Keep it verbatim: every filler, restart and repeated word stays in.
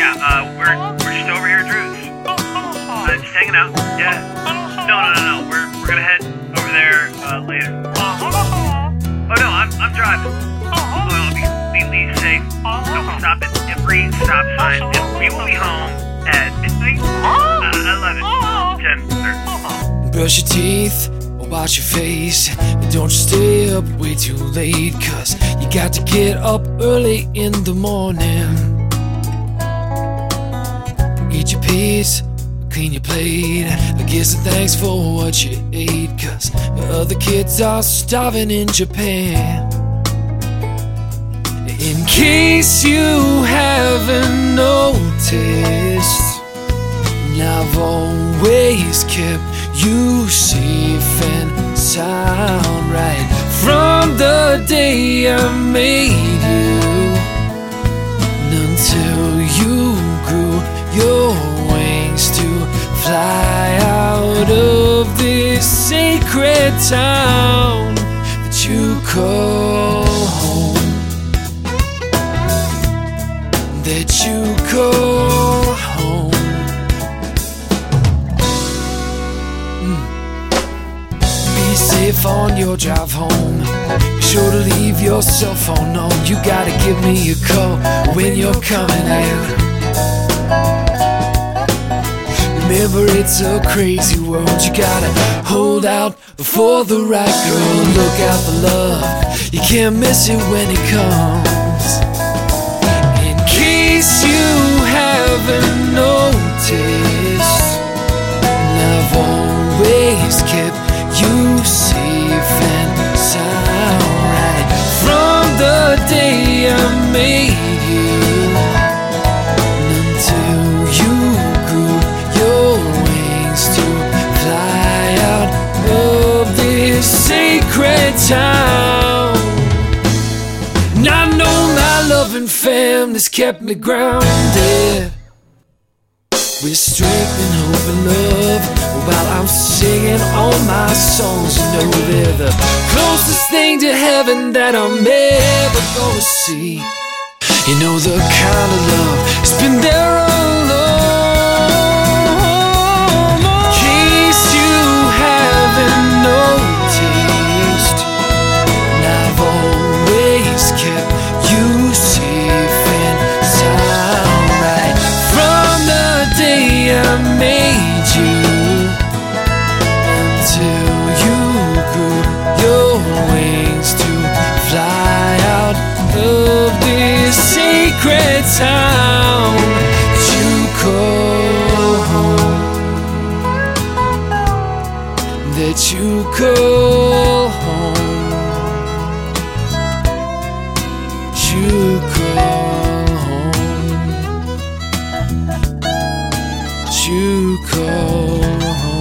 Yeah, uh, we're we're just over here at Drew's. Uh, just hanging out. Yeah. No, no, no, no. We're we're gonna head over there uh, later. Oh no, I'm I'm driving. Oh, I'll be completely safe. Don't stop at every stop sign, and we will be home at midnight. Uh, eleven, ten, thirty. Brush your teeth, wash your face, and don't you stay up way too late, cause you got to get up early in the morning. Eat your piece, clean your plate, give some thanks for what you ate, cause the other kids are starving in Japan. In case you haven't noticed, I've always kept you safe and sound, right from the day I made you until you grew your wings to fly out of this sacred town that you call home, that you call home. Be safe on your drive home. Be sure to leave your cell phone on. You gotta give me a call when you're coming in. Remember, it's a crazy world. You gotta hold out for the right girl. Look out for love, you can't miss it when it comes. In case you haven't noticed, I've always kept you safe and sound, right from the day I made you until you grew your wings to fly out of this sacred town. And I know my loving family's kept me grounded with strength and hope and love. While I'm singing all my songs, you know they're the closest thing to heaven that I'm ever gonna see. You know the kind of love has been there all along. In case you haven't noticed, I've always kept you safe and sound, right from the day I made you until you grew your wings to fly out of this sacred town that you call home, that you call home, that you call home, that you call home.